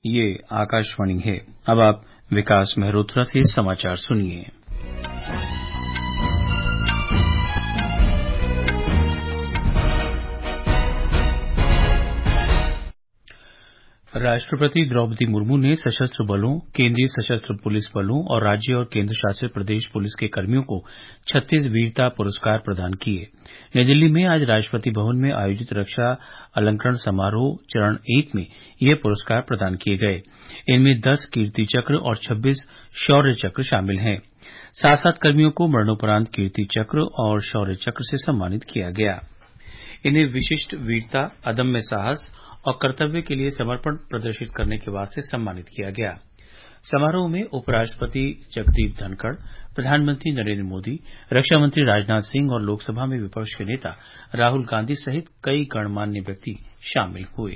ये आकाशवाणी है। अब आप विकास मेहरोत्रा से समाचार सुनिए। राष्ट्रपति द्रौपदी मुर्मू ने सशस्त्र बलों, केंद्रीय सशस्त्र पुलिस बलों और राज्य और केंद्र शासित प्रदेश पुलिस के कर्मियों को 36 वीरता पुरस्कार प्रदान किए। नई दिल्ली में आज राष्ट्रपति भवन में आयोजित रक्षा अलंकरण समारोह चरण 1 में ये पुरस्कार प्रदान किए गए। इनमें 10 कीर्ति चक्र और 26 शौर्य चक्र शामिल हैं। साथ साथ कर्मियों को मरणोपरांत कीर्ति चक्र और शौर्य चक्र से सम्मानित किया गया। इन्हें विशिष्ट वीरता, अदम्य साहस और कर्तव्य के लिए समर्पण प्रदर्शित करने के वास्ते सम्मानित किया गया। समारोह में उपराष्ट्रपति जगदीप धनखड़, प्रधानमंत्री नरेंद्र मोदी, रक्षा मंत्री राजनाथ सिंह और लोकसभा में विपक्ष के नेता राहुल गांधी सहित कई गणमान्य व्यक्ति शामिल हुए।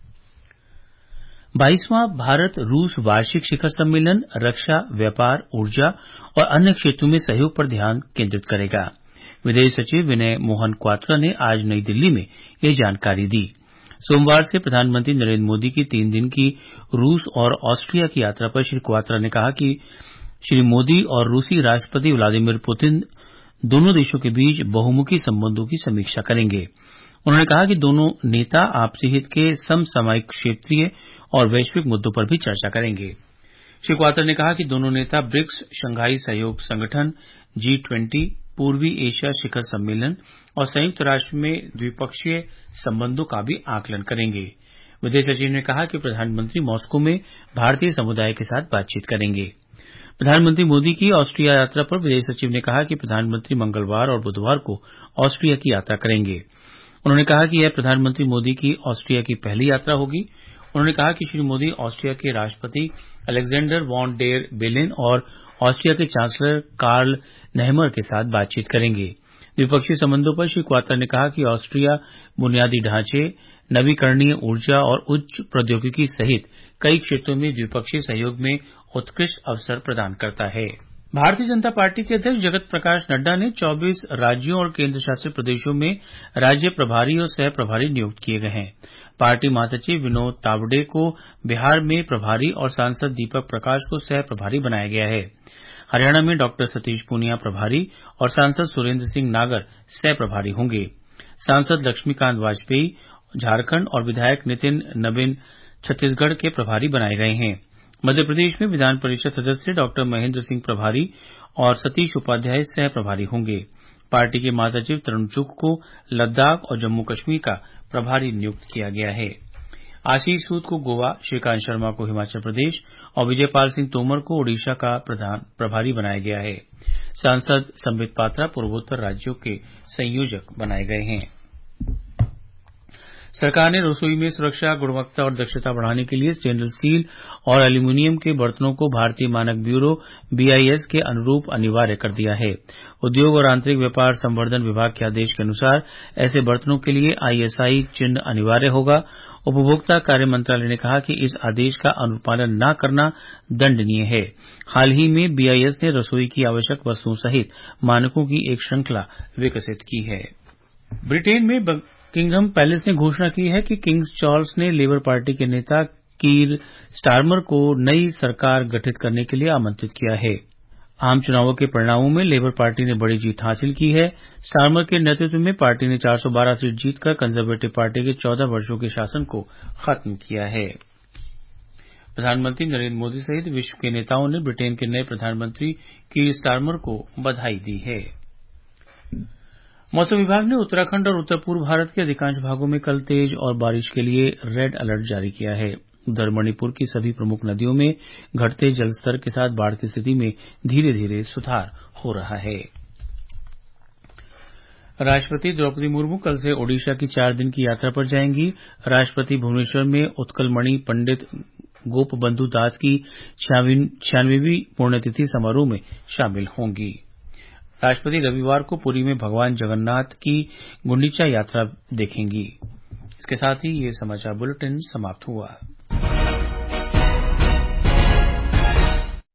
22वां भारत रूस वार्षिक शिखर सम्मेलन रक्षा, व्यापार, ऊर्जा और अन्य क्षेत्रों में सहयोग पर ध्यान केंद्रित करेगा। विदेश सचिव विनय मोहन क्वात्रा ने आज नई दिल्ली में यह जानकारी दी। सोमवार से प्रधानमंत्री नरेंद्र मोदी की 3 दिन की रूस और ऑस्ट्रिया की यात्रा पर श्री क्वात्रा ने कहा कि श्री मोदी और रूसी राष्ट्रपति व्लादिमीर पुतिन दोनों देशों के बीच बहुमुखी संबंधों की समीक्षा करेंगे। उन्होंने कहा कि दोनों नेता आपसी हित के समसामयिक क्षेत्रीय और वैश्विक मुद्दों पर भी चर्चा करेंगे। श्री क्वात्रा ने कहा कि दोनों नेता ब्रिक्स, शंघाई सहयोग संगठन, G20, पूर्वी एशिया शिखर सम्मेलन और संयुक्त राष्ट्र में द्विपक्षीय संबंधों का भी आकलन करेंगे। विदेश सचिव ने कहा कि प्रधानमंत्री मॉस्को में भारतीय समुदाय के साथ बातचीत करेंगे। प्रधानमंत्री मोदी की ऑस्ट्रिया यात्रा पर विदेश सचिव ने कहा कि प्रधानमंत्री मंगलवार और बुधवार को ऑस्ट्रिया की यात्रा करेंगे। उन्होंने कहा कि यह प्रधानमंत्री मोदी की ऑस्ट्रिया की पहली यात्रा होगी। उन्होंने कहा कि श्री मोदी ऑस्ट्रिया के राष्ट्रपति अलेक्जेंडर वॉन डेर बेलेन और ऑस्ट्रिया के चांसलर कार्ल नेहमर के साथ बातचीत करेंगे। द्विपक्षीय संबंधों पर श्री क्वात्रा ने कहा कि ऑस्ट्रिया बुनियादी ढांचे, नवीकरणीय ऊर्जा और उच्च प्रौद्योगिकी सहित कई क्षेत्रों में द्विपक्षीय सहयोग में उत्कृष्ट अवसर प्रदान करता है। भारतीय जनता पार्टी के अध्यक्ष जगत प्रकाश नड्डा ने 24 राज्यों और केंद्र शासित प्रदेशों में राज्य प्रभारी और सह प्रभारी नियुक्त किए गए हैं। पार्टी महासचिव विनोद तावडे को बिहार में प्रभारी और सांसद दीपक प्रकाश को सह प्रभारी बनाया गया है। हरियाणा में डॉक्टर सतीश पूनिया प्रभारी और सांसद सुरेंद्र सिंह नागर सह प्रभारी होंगे। सांसद लक्ष्मीकांत वाजपेयी झारखंड और विधायक नितिन नवीन छत्तीसगढ़ के प्रभारी बनाए गए हैं। मध्य प्रदेश में विधान परिषद सदस्य डॉक्टर महेंद्र सिंह प्रभारी और सतीश उपाध्याय सह प्रभारी होंगे। पार्टी के महासचिव तरुण चुग को लद्दाख और जम्मू कश्मीर का प्रभारी नियुक्त किया गया है। आशीष सूद को गोवा, श्रीकांत शर्मा को हिमाचल प्रदेश और विजयपाल सिंह तोमर को ओडिशा का प्रभारी बनाया गया है। सांसद संबित पात्रा पूर्वोत्तर राज्यों के संयोजक बनाए गए हैं। सरकार ने रसोई में सुरक्षा, गुणवत्ता और दक्षता बढ़ाने के लिए स्टेनलेस स्टील और एल्यूमीनियम के बर्तनों को भारतीय मानक ब्यूरो BIS के अनुरूप अनिवार्य कर दिया है। उद्योग और आंतरिक व्यापार संवर्धन विभाग के आदेश के अनुसार ऐसे बर्तनों के लिए ISI चिन्ह अनिवार्य होगा। उपभोक्ता कार्य मंत्रालय ने कहा कि इस आदेश का अनुपालन न करना दंडनीय है। हाल ही में BIS ने रसोई की आवश्यक वस्तुओं सहित मानकों की एक श्रृंखला विकसित की है। ब्रिटेन में बकिंघम पैलेस ने घोषणा की है कि किंग चार्ल्स ने लेबर पार्टी के नेता कीर स्टारमर को नई सरकार गठित करने के लिए आमंत्रित किया है। आम चुनावों के परिणामों में लेबर पार्टी ने बड़ी जीत हासिल की है। स्टारमर के नेतृत्व में पार्टी ने 412 सीट जीतकर कंजर्वेटिव पार्टी के 14 वर्षों के शासन को खत्म किया है। प्रधानमंत्री नरेंद्र मोदी सहित विश्व के नेताओं ने ब्रिटेन के नए प्रधानमंत्री कीर स्टारमर को बधाई दी है। मौसम विभाग ने उत्तराखंड और उत्तर पूर्व भारत के अधिकांश भागों में कल तेज और बारिश के लिए रेड अलर्ट जारी किया है। उधर मणिपुर की सभी प्रमुख नदियों में घटते जलस्तर के साथ बाढ़ की स्थिति में धीरे धीरे सुधार हो रहा है। राष्ट्रपति द्रौपदी मुर्मू कल से ओडिशा की 4 दिन की यात्रा पर जाएंगी। राष्ट्रपति भुवनेश्वर में उत्कलमणि पंडित गोपबंधु दास की 96वीं पुण्यतिथि समारोह में शामिल होंगी। राष्ट्रपति रविवार को पुरी में भगवान जगन्नाथ की गुंडीचा यात्रा देखेंगी। इसके साथ ही ये समाचार बुलेटिन समाप्त हुआ।